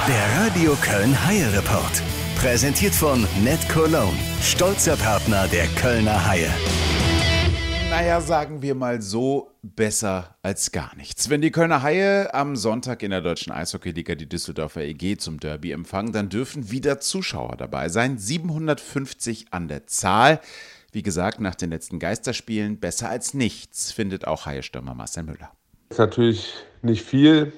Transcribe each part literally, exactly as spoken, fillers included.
Der Radio Köln Haie Report. Präsentiert von NetCologne, stolzer Partner der Kölner Haie. Naja, sagen wir mal so, besser als gar nichts. Wenn die Kölner Haie am Sonntag in der Deutschen Eishockeyliga die Düsseldorfer E G zum Derby empfangen, dann dürfen wieder Zuschauer dabei sein. siebenhundertfünfzig an der Zahl. Wie gesagt, nach den letzten Geisterspielen besser als nichts, findet auch Haie-Stürmer Marcel Müller. Das ist natürlich nicht viel,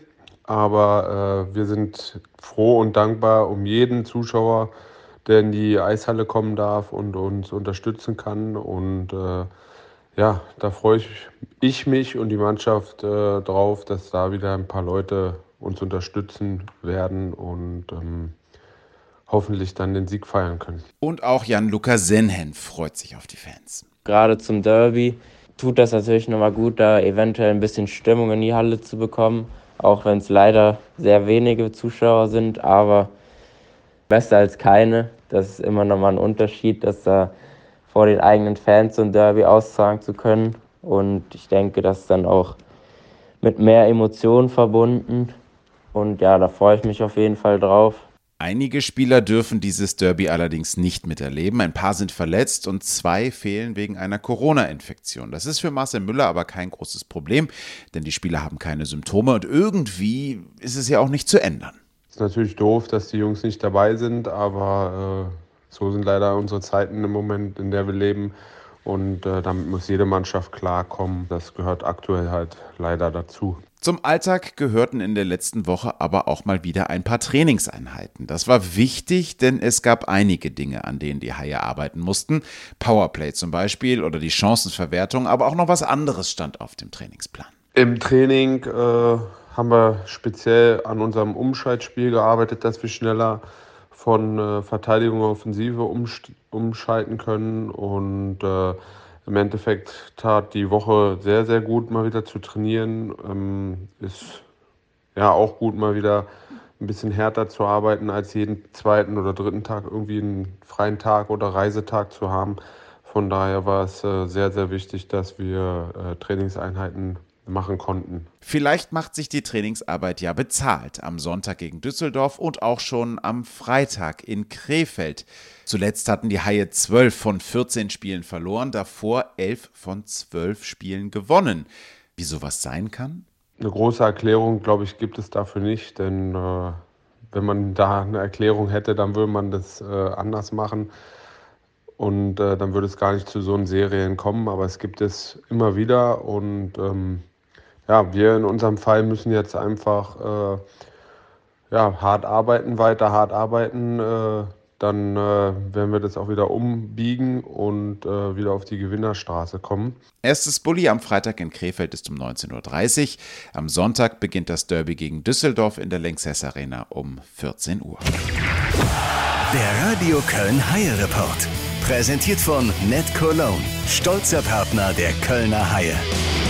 aber äh, wir sind froh und dankbar um jeden Zuschauer, der in die Eishalle kommen darf und uns unterstützen kann. Und äh, ja, da freue ich, ich mich und die Mannschaft äh, drauf, dass da wieder ein paar Leute uns unterstützen werden und ähm, hoffentlich dann den Sieg feiern können. Und auch Jan-Luca Senhen freut sich auf die Fans. Gerade zum Derby tut das natürlich nochmal gut, da eventuell ein bisschen Stimmung in die Halle zu bekommen, auch wenn es leider sehr wenige Zuschauer sind, aber besser als keine. Das ist immer nochmal ein Unterschied, dass da vor den eigenen Fans so ein Derby austragen zu können. Und ich denke, das ist dann auch mit mehr Emotionen verbunden. Und ja, da freue ich mich auf jeden Fall drauf. Einige Spieler dürfen dieses Derby allerdings nicht miterleben. Ein paar sind verletzt und zwei fehlen wegen einer Corona-Infektion. Das ist für Marcel Müller aber kein großes Problem, denn die Spieler haben keine Symptome und irgendwie ist es ja auch nicht zu ändern. Es ist natürlich doof, dass die Jungs nicht dabei sind, aber äh, so sind leider unsere Zeiten im Moment, in der wir leben. Und äh, damit muss jede Mannschaft klarkommen. Das gehört aktuell halt leider dazu. Zum Alltag gehörten in der letzten Woche aber auch mal wieder ein paar Trainingseinheiten. Das war wichtig, denn es gab einige Dinge, an denen die Haie arbeiten mussten. Powerplay zum Beispiel oder die Chancenverwertung, aber auch noch was anderes stand auf dem Trainingsplan. Im Training äh, haben wir speziell an unserem Umschaltspiel gearbeitet, dass wir schneller von äh, Verteidigung auf Offensive umst- umschalten können. Und äh, im Endeffekt tat die Woche sehr, sehr gut, mal wieder zu trainieren. Ähm, ist ja auch gut, mal wieder ein bisschen härter zu arbeiten, als jeden zweiten oder dritten Tag irgendwie einen freien Tag oder Reisetag zu haben. Von daher war es äh, sehr, sehr wichtig, dass wir äh, Trainingseinheiten machen konnten. Vielleicht macht sich die Trainingsarbeit ja bezahlt. Am Sonntag gegen Düsseldorf und auch schon am Freitag in Krefeld. Zuletzt hatten die Haie zwölf von vierzehn Spielen verloren, davor elf von zwölf Spielen gewonnen. Wie sowas sein kann? Eine große Erklärung, glaube ich, gibt es dafür nicht, denn äh, wenn man da eine Erklärung hätte, dann würde man das äh, anders machen und äh, dann würde es gar nicht zu so einen Serien kommen, aber es gibt es immer wieder und ähm, ja, wir in unserem Fall müssen jetzt einfach äh, ja, hart arbeiten, weiter hart arbeiten. Äh, dann äh, werden wir das auch wieder umbiegen und äh, wieder auf die Gewinnerstraße kommen. Erstes Bulli am Freitag in Krefeld ist um neunzehn Uhr dreißig. Am Sonntag beginnt das Derby gegen Düsseldorf in der Lanxess Arena um vierzehn Uhr. Der Radio Köln Haie Report. Präsentiert von NetCologne, stolzer Partner der Kölner Haie.